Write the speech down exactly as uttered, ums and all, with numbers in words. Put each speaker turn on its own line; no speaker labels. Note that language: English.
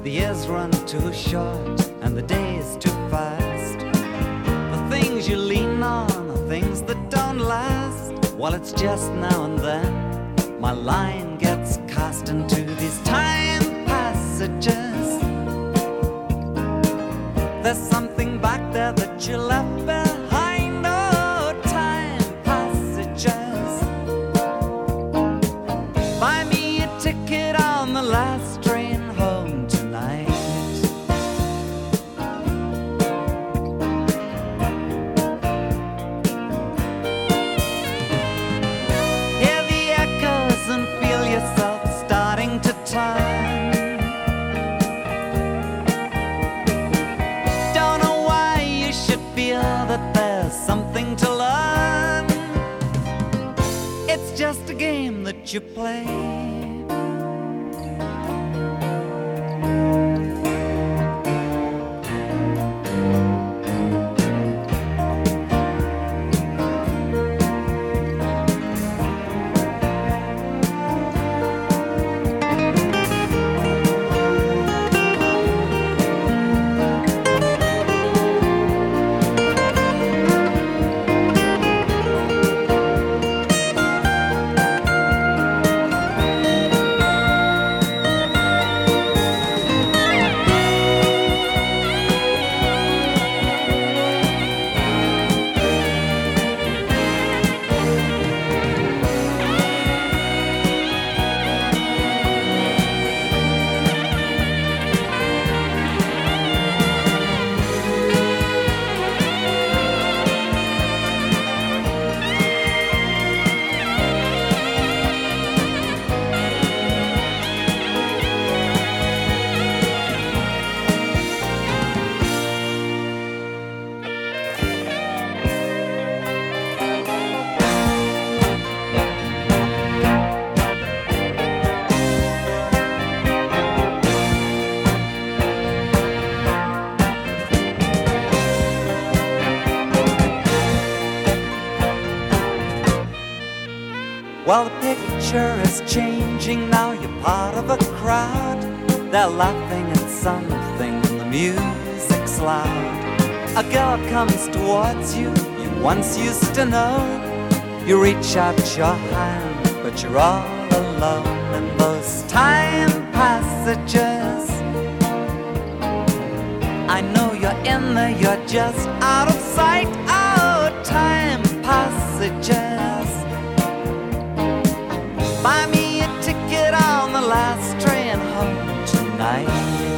The years run too short and the days too fast. The things you lean on are things that don't last. Well, it's just now and then my line gets cast into these time passages. There's something back there that you left behind. Oh, time passages. Buy me a ticket on the last train home tonight. Hear the echoes and feel yourself starting to turn. Don't know why you should feel that there's something to learn. It's just a game that you play. Well, the picture is changing now. You're part of a crowd. They're laughing at something and the music's loud. A girl comes towards you, you once used to know. You reach out your hand, but you're all alone in those time passages. I know you're in there, you're just out of sight. Oh, time passages. Buy me a ticket on the last train home tonight.